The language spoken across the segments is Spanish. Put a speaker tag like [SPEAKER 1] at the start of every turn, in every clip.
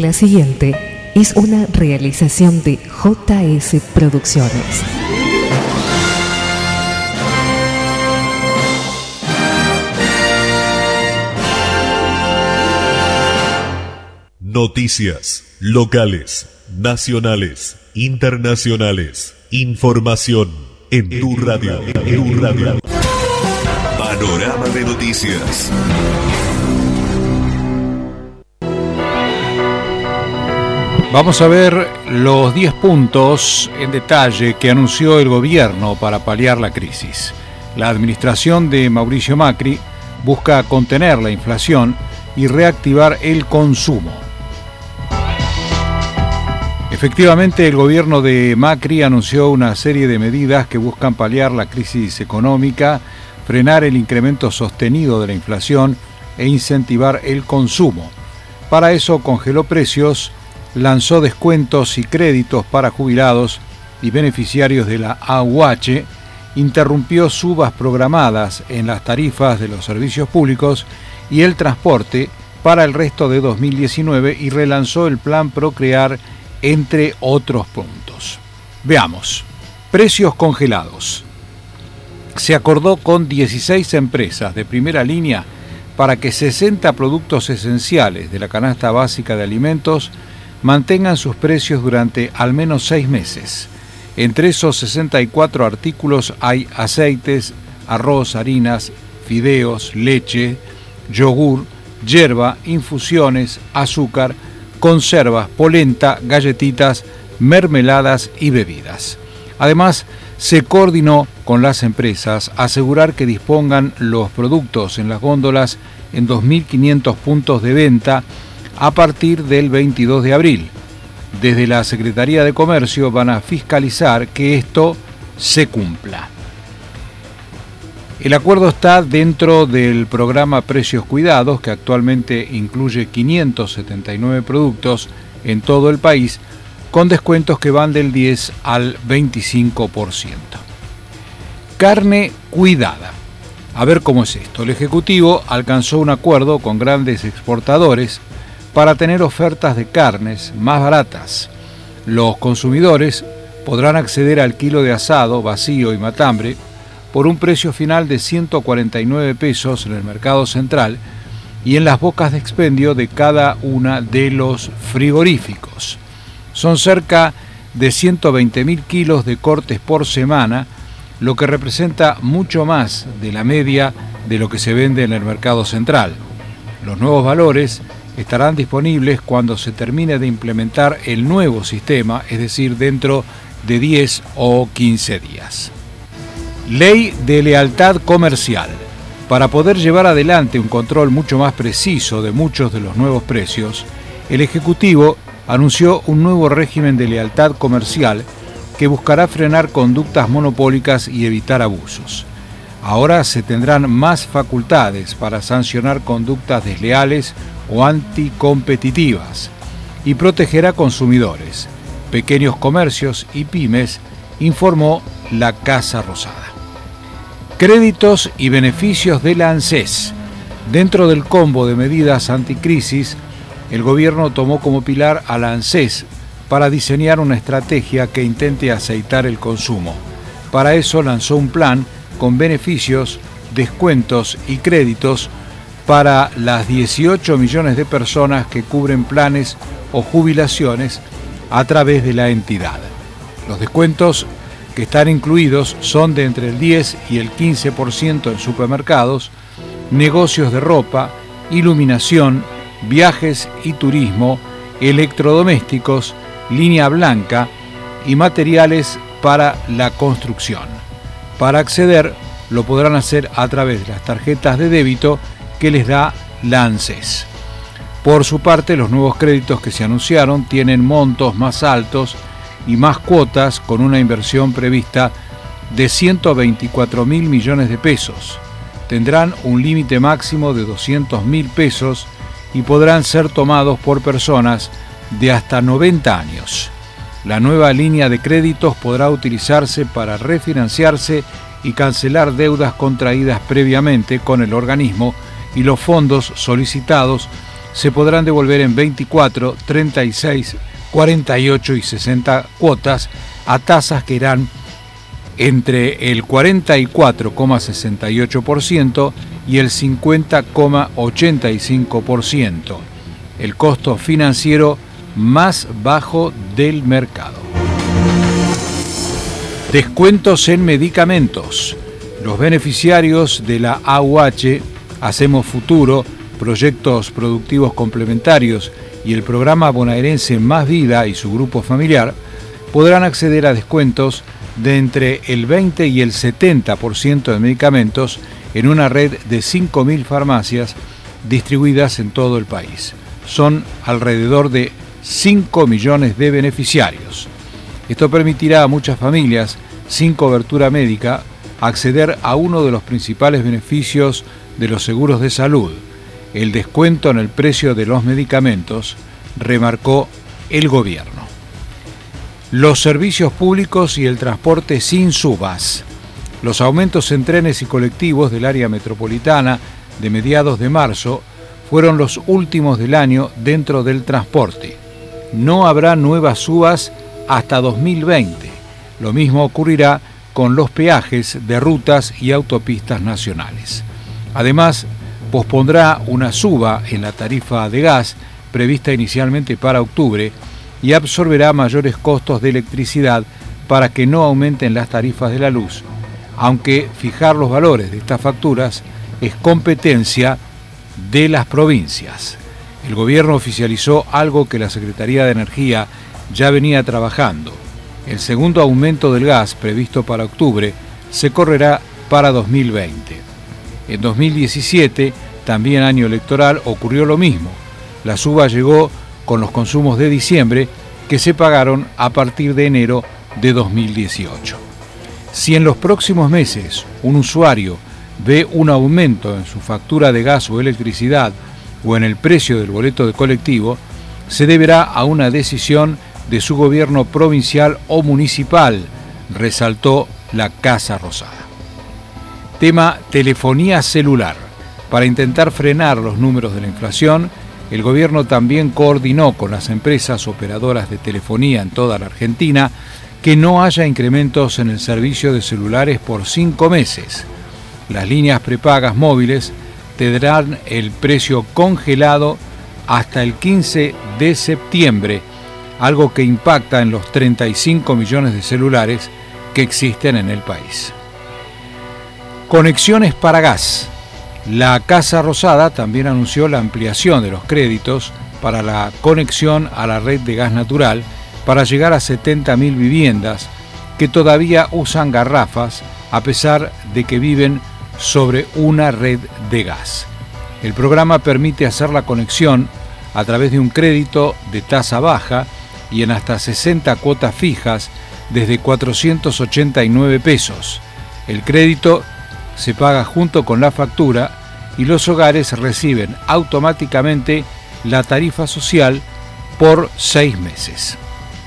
[SPEAKER 1] La siguiente es una realización de JS Producciones.
[SPEAKER 2] Noticias locales, nacionales, internacionales. Información en tu radio. Panorama de noticias.
[SPEAKER 3] Vamos a ver los 10 puntos en detalle que anunció el gobierno para paliar la crisis. La administración de Mauricio Macri busca contener la inflación y reactivar el consumo. Efectivamente, el gobierno de Macri anunció una serie de medidas que buscan paliar la crisis económica, frenar el incremento sostenido de la inflación e incentivar el consumo. Para eso congeló precios, lanzó descuentos y créditos para jubilados y beneficiarios de la AUH, interrumpió subas programadas en las tarifas de los servicios públicos y el transporte para el resto de 2019 y relanzó el plan Procrear, entre otros puntos. Veamos. Precios congelados. Se acordó con 16 empresas de primera línea para que 60 productos esenciales de la canasta básica de alimentos mantengan sus precios durante al menos 6 meses. Entre esos 64 artículos hay aceites, arroz, harinas, fideos, leche, yogur, yerba, infusiones, azúcar, conservas, polenta, galletitas, mermeladas y bebidas. Además, se coordinó con las empresas a asegurar que dispongan los productos en las góndolas en 2.500 puntos de venta a partir del 22 de abril. Desde la Secretaría de Comercio van a fiscalizar que esto se cumpla. El acuerdo está dentro del programa Precios Cuidados, que actualmente incluye 579 productos en todo el país, con descuentos que van del 10 al 25%. Carne cuidada. A ver cómo es esto. El Ejecutivo alcanzó un acuerdo con grandes exportadores para tener ofertas de carnes más baratas. Los consumidores podrán acceder al kilo de asado, vacío y matambre por un precio final de 149 pesos en el mercado central y en las bocas de expendio de cada una de los frigoríficos. Son cerca de 120.000 kilos de cortes por semana, lo que representa mucho más de la media de lo que se vende en el mercado central. Los nuevos valores estarán disponibles cuando se termine de implementar el nuevo sistema, es decir, dentro de 10 o 15 días. Ley de lealtad comercial. Para poder llevar adelante un control mucho más preciso de muchos de los nuevos precios, el Ejecutivo anunció un nuevo régimen de lealtad comercial que buscará frenar conductas monopólicas y evitar abusos. Ahora se tendrán más facultades para sancionar conductas desleales o anticompetitivas y proteger a consumidores, pequeños comercios y pymes, informó la Casa Rosada. Créditos y beneficios de la ANSES. Dentro del combo de medidas anticrisis, el gobierno tomó como pilar a la ANSES para diseñar una estrategia que intente aceitar el consumo. Para eso lanzó un plan con beneficios, descuentos y créditos para las 18 millones de personas que cubren planes o jubilaciones a través de la entidad. Los descuentos que están incluidos son de entre el 10 y el 15% en supermercados, negocios de ropa, iluminación, viajes y turismo, electrodomésticos, línea blanca y materiales para la construcción. Para acceder, lo podrán hacer a través de las tarjetas de débito que les da la ANSES. Por su parte, los nuevos créditos que se anunciaron tienen montos más altos y más cuotas con una inversión prevista de 124.000 millones de pesos. Tendrán un límite máximo de 200.000 pesos y podrán ser tomados por personas de hasta 90 años. La nueva línea de créditos podrá utilizarse para refinanciarse y cancelar deudas contraídas previamente con el organismo y los fondos solicitados se podrán devolver en 24, 36, 48 y 60 cuotas a tasas que irán entre el 44,68% y el 50,85%, el costo financiero más bajo del mercado. Descuentos en medicamentos. Los beneficiarios de la AUH, Hacemos Futuro, Proyectos Productivos Complementarios y el programa bonaerense Más Vida y su grupo familiar podrán acceder a descuentos de entre el 20 y el 70% de medicamentos en una red de 5.000 farmacias distribuidas en todo el país. Son alrededor de 5 millones de beneficiarios. Esto permitirá a muchas familias sin cobertura médica acceder a uno de los principales beneficios de los seguros de salud, el descuento en el precio de los medicamentos, remarcó el gobierno. Los servicios públicos y el transporte sin subas. Los aumentos en trenes y colectivos del área metropolitana de mediados de marzo fueron los últimos del año dentro del transporte. No habrá nuevas subas hasta 2020. Lo mismo ocurrirá con los peajes de rutas y autopistas nacionales. Además, pospondrá una suba en la tarifa de gas prevista inicialmente para octubre y absorberá mayores costos de electricidad para que no aumenten las tarifas de la luz, aunque fijar los valores de estas facturas es competencia de las provincias. El gobierno oficializó algo que la Secretaría de Energía ya venía trabajando. El segundo aumento del gas previsto para octubre se correrá para 2020. En 2017, también año electoral, ocurrió lo mismo. La suba llegó con los consumos de diciembre que se pagaron a partir de enero de 2018. Si en los próximos meses un usuario ve un aumento en su factura de gas o electricidad o en el precio del boleto de colectivo, se deberá a una decisión de su gobierno provincial o municipal, resaltó la Casa Rosada. Tema telefonía celular. Para intentar frenar los números de la inflación, el gobierno también coordinó con las empresas operadoras de telefonía en toda la Argentina que no haya incrementos en el servicio de celulares por 5 meses. Las líneas prepagas móviles tendrán el precio congelado hasta el 15 de septiembre, algo que impacta en los 35 millones de celulares que existen en el país. Conexiones para gas. La Casa Rosada también anunció la ampliación de los créditos para la conexión a la red de gas natural para llegar a 70.000 viviendas que todavía usan garrafas a pesar de que viven sobre una red de gas. El programa permite hacer la conexión a través de un crédito de tasa baja y en hasta 60 cuotas fijas desde 489 pesos. El crédito se paga junto con la factura y los hogares reciben automáticamente la tarifa social por 6 meses.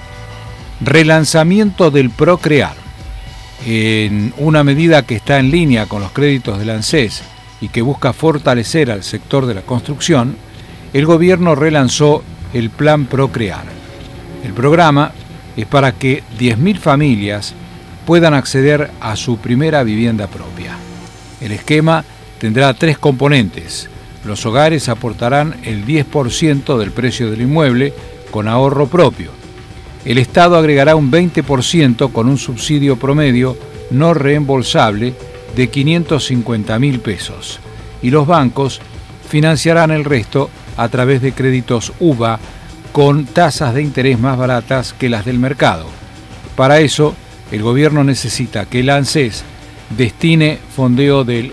[SPEAKER 3] Relanzamiento del Procrear. En una medida que está en línea con los créditos del ANSES y que busca fortalecer al sector de la construcción, el gobierno relanzó el Plan Procrear. El programa es para que 10.000 familias puedan acceder a su primera vivienda propia. El esquema tendrá 3 componentes. Los hogares aportarán el 10% del precio del inmueble con ahorro propio. El Estado agregará un 20% con un subsidio promedio no reembolsable de 550.000 pesos. Y los bancos financiarán el resto a través de créditos UVA con tasas de interés más baratas que las del mercado. Para eso, el gobierno necesita que el ANSES destine fondeo del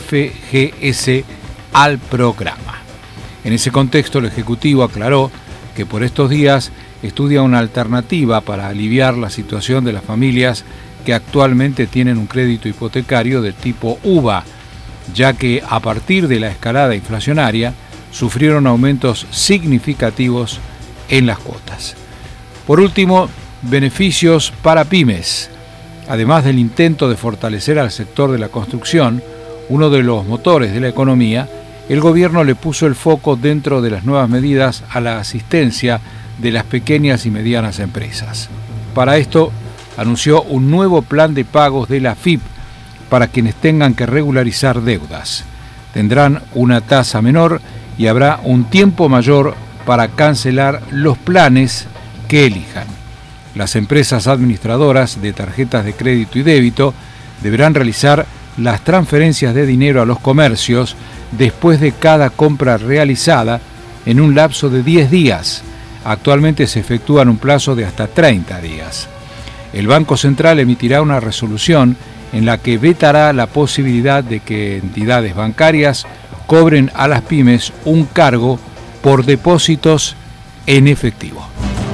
[SPEAKER 3] FGS al programa. En ese contexto, el Ejecutivo aclaró que por estos días estudia una alternativa para aliviar la situación de las familias que actualmente tienen un crédito hipotecario de tipo UVA, ya que a partir de la escalada inflacionaria sufrieron aumentos significativos en las cuotas. Por último, beneficios para pymes. Además del intento de fortalecer al sector de la construcción, uno de los motores de la economía, el gobierno le puso el foco dentro de las nuevas medidas a la asistencia de las pequeñas y medianas empresas. Para esto, anunció un nuevo plan de pagos de la AFIP para quienes tengan que regularizar deudas. Tendrán una tasa menor y habrá un tiempo mayor para cancelar los planes que elijan. Las empresas administradoras de tarjetas de crédito y débito deberán realizar las transferencias de dinero a los comercios después de cada compra realizada en un lapso de 10 días. Actualmente se efectúa en un plazo de hasta 30 días. El Banco Central emitirá una resolución en la que vetará la posibilidad de que entidades bancarias cobren a las pymes un cargo por depósitos en efectivo.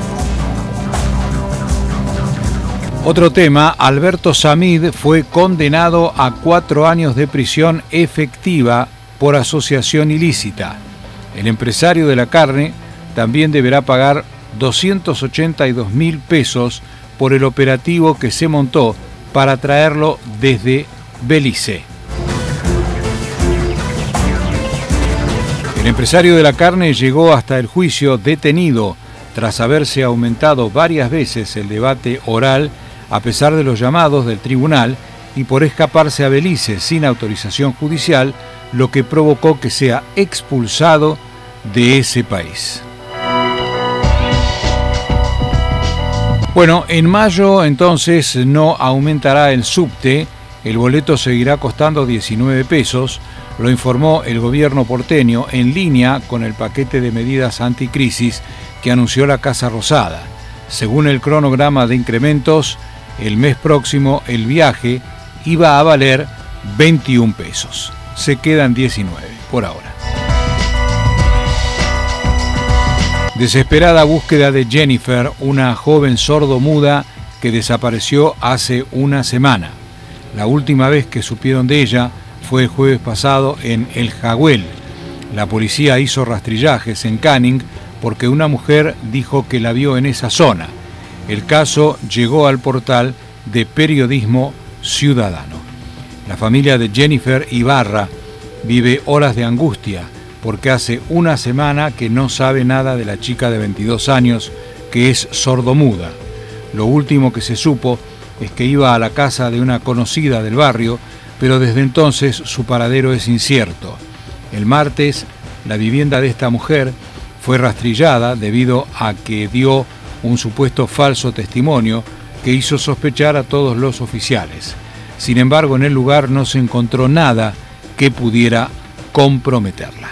[SPEAKER 3] Otro tema, Alberto Samid fue condenado a 4 años de prisión efectiva por asociación ilícita. El empresario de la carne también deberá pagar 282.000 pesos por el operativo que se montó para traerlo desde Belice. El empresario de la carne llegó hasta el juicio detenido tras haberse aumentado varias veces el debate oral a pesar de los llamados del tribunal y por escaparse a Belice sin autorización judicial, lo que provocó que sea expulsado de ese país. Bueno, en mayo entonces no aumentará el subte, el boleto seguirá costando 19 pesos, lo informó el gobierno porteño en línea con el paquete de medidas anticrisis que anunció la Casa Rosada. Según el cronograma de incrementos, el mes próximo el viaje iba a valer 21 pesos. Se quedan 19 por ahora. Desesperada búsqueda de Jennifer, una joven sordomuda que desapareció hace una semana. La última vez que supieron de ella fue el jueves pasado en El Jagüel. La policía hizo rastrillajes en Canning porque una mujer dijo que la vio en esa zona. El caso llegó al portal de Periodismo Ciudadano. La familia de Jennifer Ibarra vive horas de angustia porque hace una semana que no sabe nada de la chica de 22 años que es sordomuda. Lo último que se supo es que iba a la casa de una conocida del barrio, pero desde entonces su paradero es incierto. El martes, la vivienda de esta mujer fue rastrillada debido a que dio un supuesto falso testimonio que hizo sospechar a todos los oficiales. Sin embargo, en el lugar no se encontró nada que pudiera comprometerla.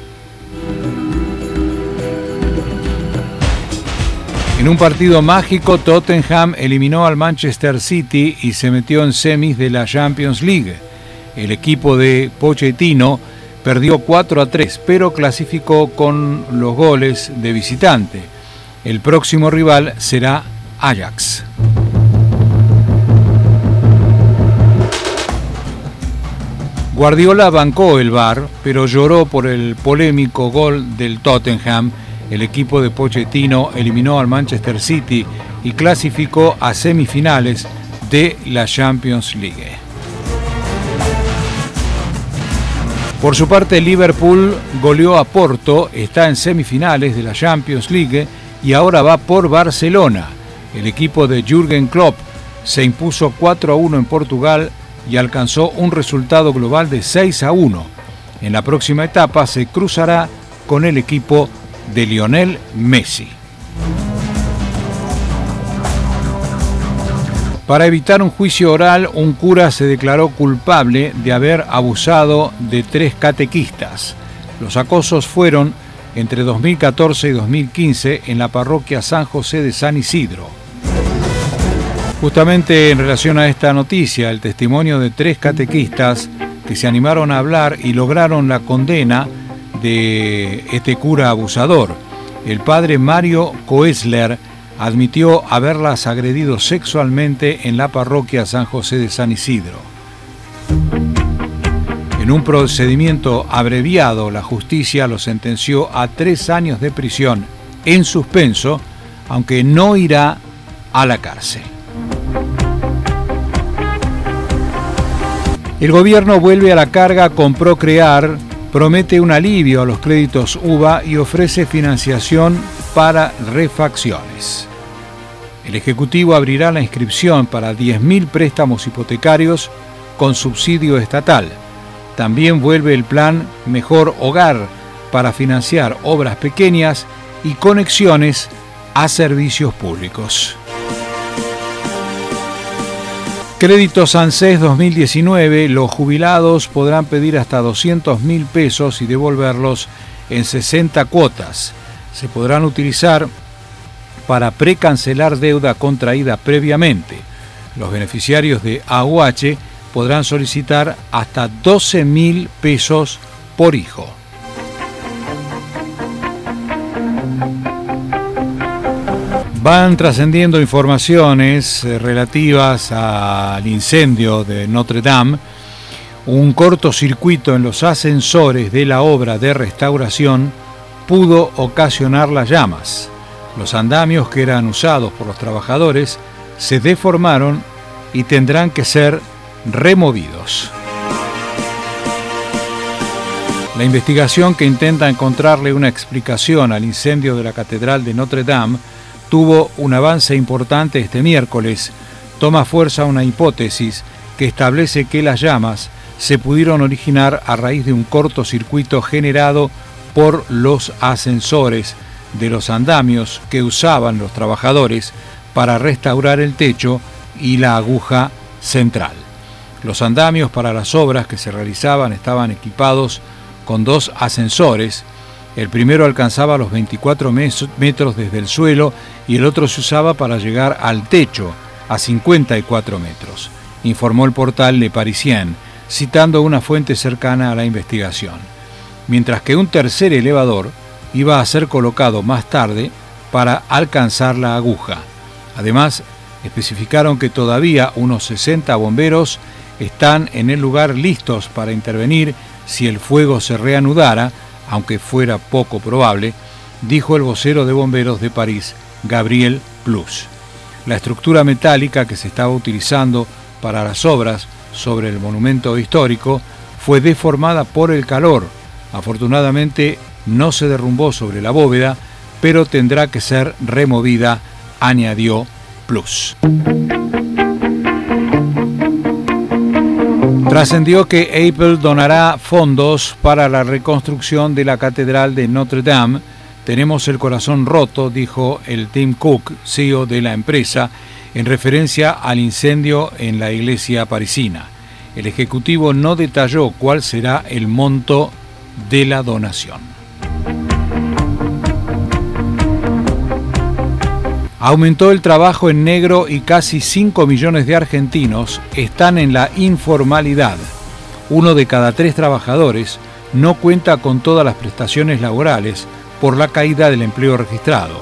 [SPEAKER 3] En un partido mágico, Tottenham eliminó al Manchester City y se metió en semis de la Champions League. El equipo de Pochettino perdió 4-3, pero clasificó con los goles de visitante. El próximo rival será Ajax. Guardiola bancó el VAR, pero lloró por el polémico gol del Tottenham. El equipo de Pochettino eliminó al Manchester City y clasificó a semifinales de la Champions League. Por su parte, el Liverpool goleó a Porto, está en semifinales de la Champions League y ahora va por Barcelona. El equipo de Jürgen Klopp se impuso 4-1 en Portugal y alcanzó un resultado global de 6-1. En la próxima etapa se cruzará con el equipo de Lionel Messi. Para evitar un juicio oral, un cura se declaró culpable de haber abusado de 3 catequistas. Los acosos fueron entre 2014 y 2015 en la parroquia San José de San Isidro. Justamente en relación a esta noticia, el testimonio de 3 catequistas que se animaron a hablar y lograron la condena de este cura abusador. El padre Mario Koesler admitió haberlas agredido sexualmente en la parroquia San José de San Isidro. En un procedimiento abreviado, la justicia lo sentenció a 3 años de prisión en suspenso, aunque no irá a la cárcel. El gobierno vuelve a la carga con Procrear promete un alivio a los créditos UVA y ofrece financiación para refacciones. El Ejecutivo abrirá la inscripción para 10.000 préstamos hipotecarios con subsidio estatal. También vuelve el plan Mejor Hogar para financiar obras pequeñas y conexiones a servicios públicos. Créditos ANSES 2019, los jubilados podrán pedir hasta 200.000 pesos y devolverlos en 60 cuotas. Se podrán utilizar para precancelar deuda contraída previamente. Los beneficiarios de AUH podrán solicitar hasta 12.000 pesos por hijo. Van trascendiendo informaciones relativas al incendio de Notre Dame. Un cortocircuito en los ascensores de la obra de restauración pudo ocasionar las llamas. Los andamios que eran usados por los trabajadores se deformaron y tendrán que ser removidos. La investigación que intenta encontrarle una explicación al incendio de la Catedral de Notre Dame tuvo un avance importante este miércoles. Toma fuerza una hipótesis que establece que las llamas se pudieron originar a raíz de un cortocircuito generado por los ascensores de los andamios que usaban los trabajadores para restaurar el techo y la aguja central. Los andamios para las obras que se realizaban estaban equipados con 2 ascensores. El primero alcanzaba los 24 metros desde el suelo y el otro se usaba para llegar al techo a 54 metros, informó el portal Le Parisien, citando una fuente cercana a la investigación. Mientras que un tercer elevador iba a ser colocado más tarde para alcanzar la aguja. Además, especificaron que todavía unos 60 bomberos están en el lugar listos para intervenir si el fuego se reanudara, aunque fuera poco probable, dijo el vocero de bomberos de París, Gabriel Plus. La estructura metálica que se estaba utilizando para las obras sobre el monumento histórico fue deformada por el calor. Afortunadamente no se derrumbó sobre la bóveda, pero tendrá que ser removida, añadió Plus. Trascendió que Apple donará fondos para la reconstrucción de la Catedral de Notre Dame. Tenemos el corazón roto, dijo el Tim Cook, CEO de la empresa, en referencia al incendio en la iglesia parisina. El ejecutivo no detalló cuál será el monto de la donación. Aumentó el trabajo en negro y casi 5 millones de argentinos están en la informalidad. 1 de cada 3 trabajadores no cuenta con todas las prestaciones laborales por la caída del empleo registrado.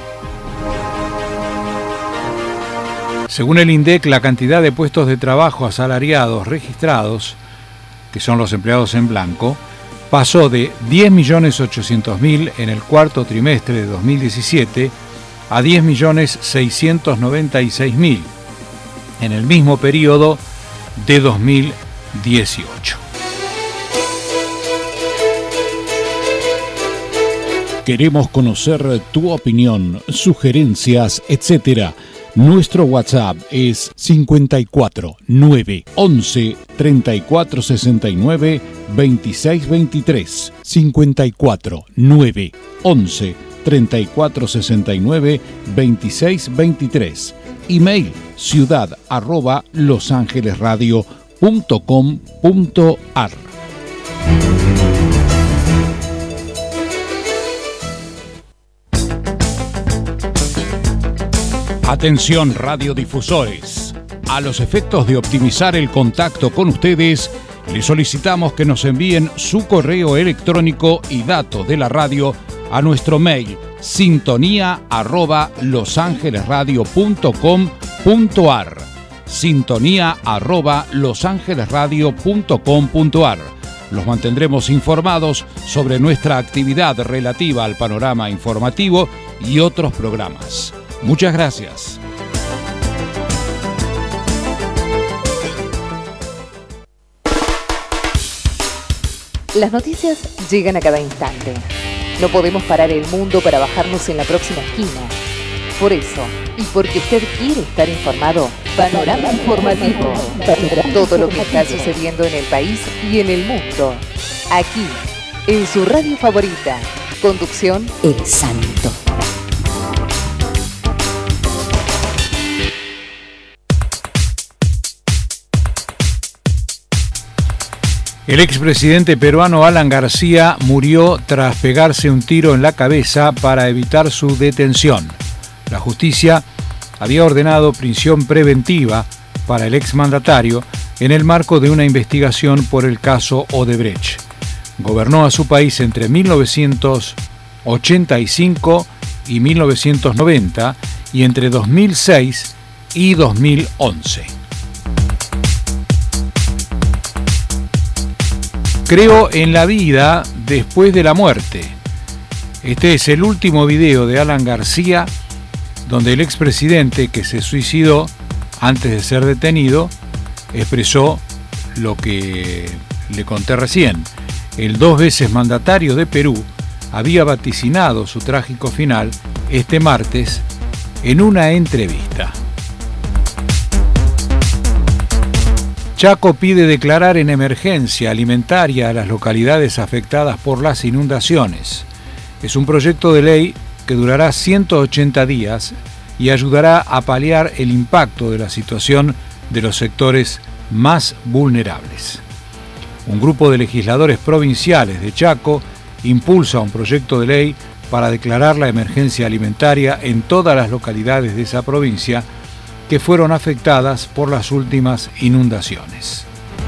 [SPEAKER 3] Según el INDEC, la cantidad de puestos de trabajo asalariados registrados, que son los empleados en blanco, pasó de 10.800.000 en el cuarto trimestre de 2017 a 10.696.000 en el mismo periodo de 2018.
[SPEAKER 4] Queremos conocer tu opinión, sugerencias, etc. Nuestro WhatsApp es 54 9 11 34 69 26 23. 54 9 11 34 69 26 23. Email ciudad@losangelesradio.com.ar. Atención radiodifusores. A los efectos de optimizar el contacto con ustedes, les solicitamos que nos envíen su correo electrónico y datos de la radio a nuestro mail sintonía@losangelesradio.com.ar. sintonía@losangelesradio.com.ar. Los mantendremos informados sobre nuestra actividad relativa al panorama informativo y otros programas. Muchas gracias.
[SPEAKER 1] Las noticias llegan a cada instante. No podemos parar el mundo para bajarnos en la próxima esquina. Por eso, y porque usted quiere estar informado, Panorama Informativo. Todo lo que está sucediendo en el país y en el mundo. Aquí, en su radio favorita. Conducción, El Santo.
[SPEAKER 3] El expresidente peruano Alan García murió tras pegarse un tiro en la cabeza para evitar su detención. La justicia había ordenado prisión preventiva para el exmandatario en el marco de una investigación por el caso Odebrecht. Gobernó a su país entre 1985 y 1990 y entre 2006 y 2011. Creo en la vida después de la muerte. Este es el último video de Alan García, donde el expresidente que se suicidó antes de ser detenido expresó lo que le conté recién. El 2 veces mandatario de Perú había vaticinado su trágico final este martes en una entrevista. Chaco pide declarar en emergencia alimentaria a las localidades afectadas por las inundaciones. Es un proyecto de ley que durará 180 días y ayudará a paliar el impacto de la situación de los sectores más vulnerables. Un grupo de legisladores provinciales de Chaco impulsa un proyecto de ley para declarar la emergencia alimentaria en todas las localidades de esa provincia que fueron afectadas por las últimas inundaciones.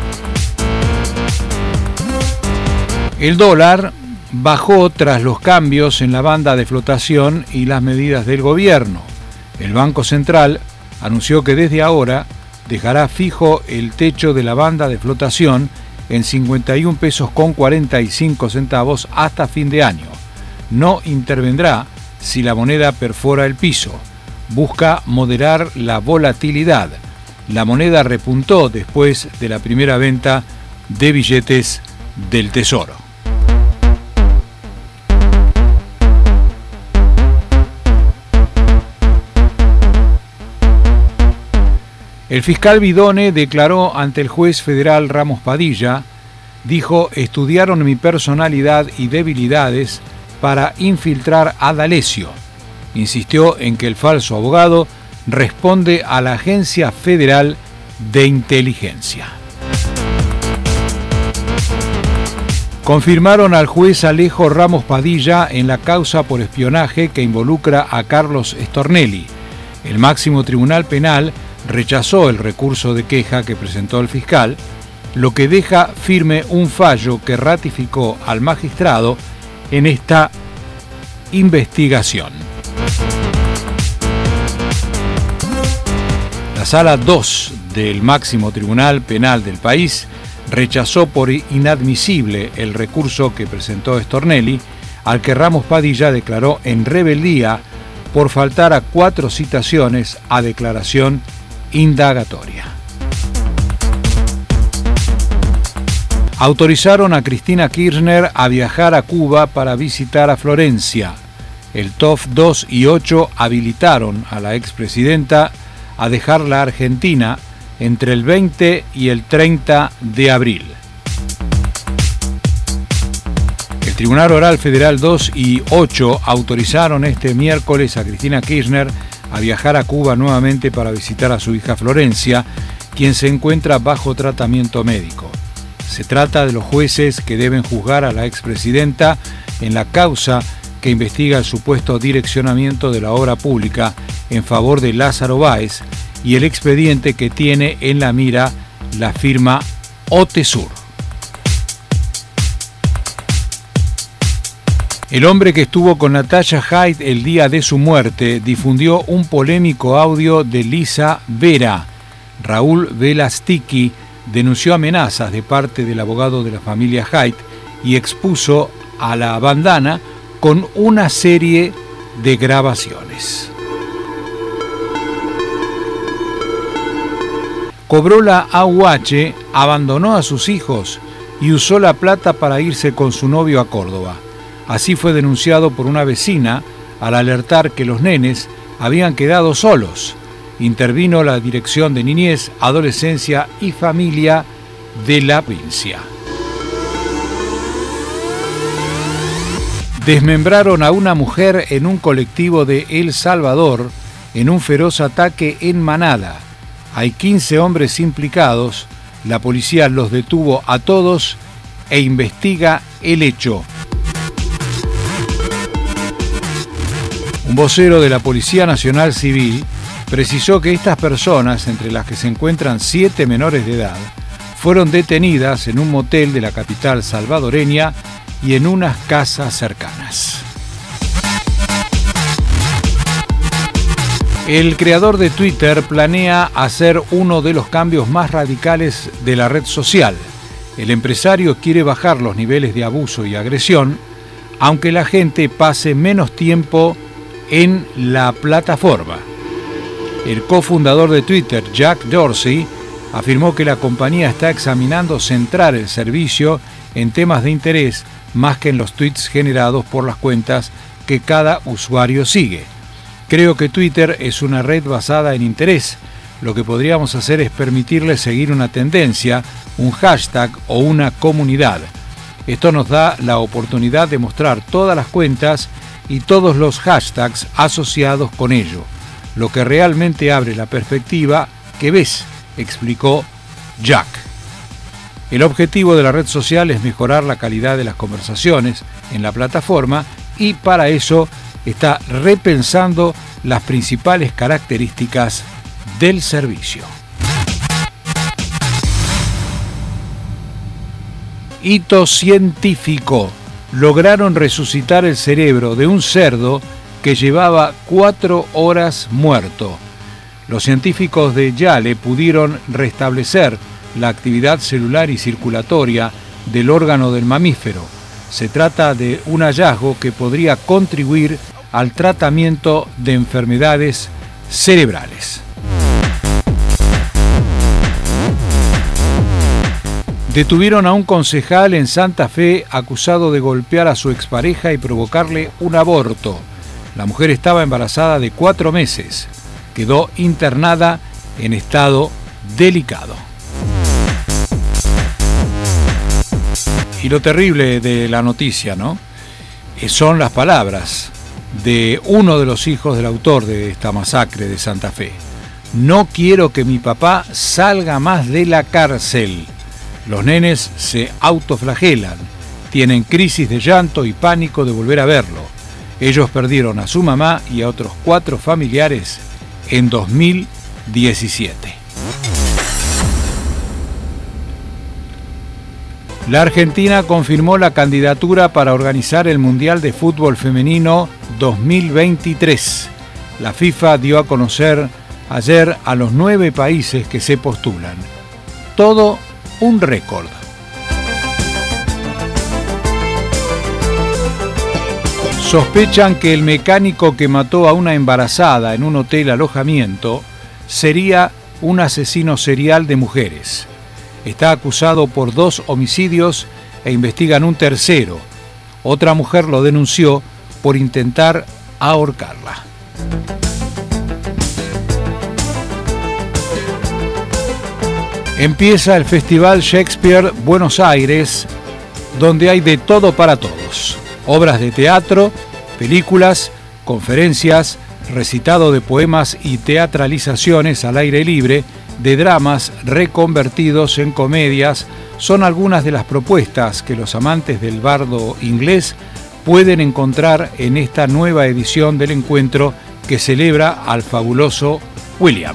[SPEAKER 3] El dólar bajó tras los cambios en la banda de flotación y las medidas del gobierno. El Banco Central anunció que desde ahora dejará fijo el techo de la banda de flotación en 51 pesos con 45 centavos hasta fin de año. No intervendrá si la moneda perfora el piso. Busca moderar la volatilidad. La moneda repuntó después de la primera venta de billetes del Tesoro. El fiscal Bidone declaró ante el juez federal Ramos Padilla, dijo: estudiaron mi personalidad y debilidades para infiltrar a D'Alessio. Insistió en que el falso abogado responde a la Agencia Federal de Inteligencia. Confirmaron al juez Alejo Ramos Padilla en la causa por espionaje que involucra a Carlos Stornelli. El máximo tribunal penal rechazó el recurso de queja que presentó el fiscal, lo que deja firme un fallo que ratificó al magistrado en esta investigación. La Sala 2 del máximo tribunal penal del país rechazó por inadmisible el recurso que presentó Stornelli, al que Ramos Padilla declaró en rebeldía por faltar a 4 citaciones a declaración indagatoria. Autorizaron a Cristina Kirchner a viajar a Cuba para visitar a Florencia. El TOF 2 y 8 habilitaron a la expresidenta a dejar la Argentina entre el 20 y el 30 de abril. El Tribunal Oral Federal 2 y 8 autorizaron este miércoles a Cristina Kirchner a viajar a Cuba nuevamente para visitar a su hija Florencia, quien se encuentra bajo tratamiento médico. Se trata de los jueces que deben juzgar a la expresidenta en la causa que investiga el supuesto direccionamiento de la obra pública en favor de Lázaro Báez y el expediente que tiene en la mira la firma Otesur. El hombre que estuvo con Natalia Haidt el día de su muerte difundió un polémico audio de Lisa Vera. Raúl Velastiki denunció amenazas de parte del abogado de la familia Haidt y expuso a la bandana con una serie de grabaciones. Cobró la AUH, abandonó a sus hijos y usó la plata para irse con su novio a Córdoba. Así fue denunciado por una vecina al alertar que los nenes habían quedado solos. Intervino la Dirección de Niñez, Adolescencia y Familia de la provincia. Desmembraron a una mujer en un colectivo de El Salvador en un feroz ataque en manada. Hay 15 hombres implicados. La policía los detuvo a todos e investiga el hecho. Un vocero de la Policía Nacional Civil precisó que estas personas, entre las que se encuentran 7 menores de edad, fueron detenidas en un motel de la capital salvadoreña y en unas casas cercanas. El creador de Twitter planea hacer uno de los cambios más radicales de la red social. El empresario quiere bajar los niveles de abuso y agresión, aunque la gente pase menos tiempo en la plataforma. El cofundador de Twitter, Jack Dorsey, afirmó que la compañía está examinando centrar el servicio en temas de interés más que en los tweets generados por las cuentas que cada usuario sigue. Creo que Twitter es una red basada en interés. Lo que podríamos hacer es permitirle seguir una tendencia, un hashtag o una comunidad. Esto nos da la oportunidad de mostrar todas las cuentas y todos los hashtags asociados con ello, lo que realmente abre la perspectiva que ves, explicó Jack. El objetivo de la red social es mejorar la calidad de las conversaciones en la plataforma y para eso está repensando las principales características del servicio. Hito científico. Lograron resucitar el cerebro de un cerdo que llevaba 4 horas muerto. Los científicos de Yale pudieron restablecer la actividad celular y circulatoria del órgano del mamífero. Se trata de un hallazgo que podría contribuir al tratamiento de enfermedades cerebrales. Detuvieron a un concejal en Santa Fe acusado de golpear a su expareja y provocarle un aborto. La mujer estaba embarazada de 4 meses. Quedó internada en estado delicado. Y lo terrible de la noticia, ¿no? Son las palabras de uno de los hijos del autor de esta masacre de Santa Fe. No quiero que mi papá salga más de la cárcel. Los nenes se autoflagelan, tienen crisis de llanto y pánico de volver a verlo. Ellos perdieron a su mamá y a otros 4 familiares en 2017. La Argentina confirmó la candidatura para organizar el Mundial de Fútbol Femenino 2023. La FIFA dio a conocer ayer a los 9 países que se postulan. Todo un récord. Sospechan que el mecánico que mató a una embarazada en un hotel alojamiento sería un asesino serial de mujeres. Está acusado por 2 homicidios e investigan un tercero. Otra mujer lo denunció por intentar ahorcarla. Empieza el Festival Shakespeare Buenos Aires, donde hay de todo para todos. Obras de teatro, películas, conferencias, recitado de poemas y teatralizaciones al aire libre de dramas reconvertidos en comedias son algunas de las propuestas que los amantes del bardo inglés pueden encontrar en esta nueva edición del encuentro que celebra al fabuloso William.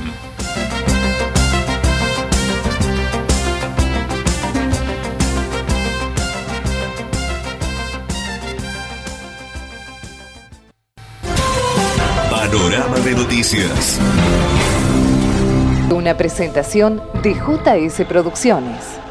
[SPEAKER 2] Panorama de noticias.
[SPEAKER 1] Una presentación de JS Producciones.